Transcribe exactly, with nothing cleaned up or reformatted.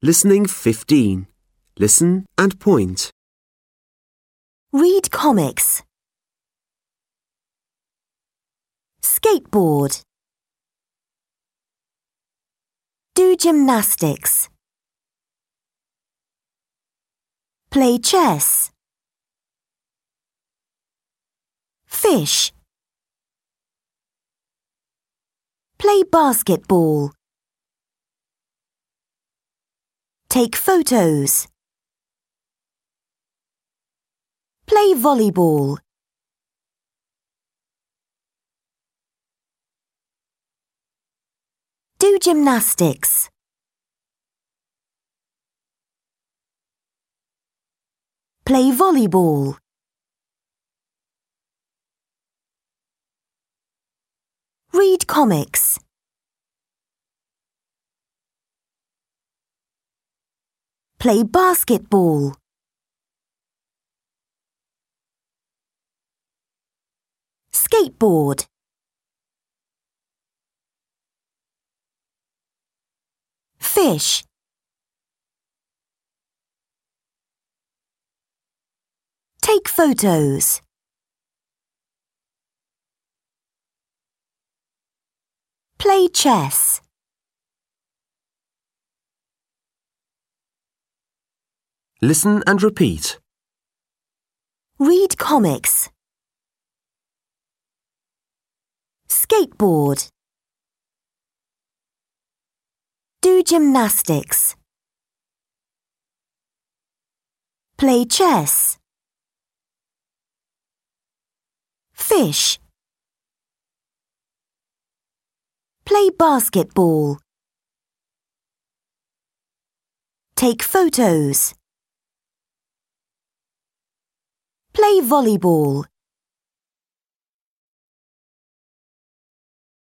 Listening fifteen. Listen and point. Read comics. Skateboard. Do gymnastics. Play chess. Fish. Play basketball. Take photos. Play volleyball. Do gymnastics. Play volleyball. Read comics. Play basketball. Skateboard. Fish. Take photos. Play chess. Listen and repeat. Read comics. Skateboard. Do gymnastics. Play chess. Fish. Play basketball. Take photos. Play volleyball.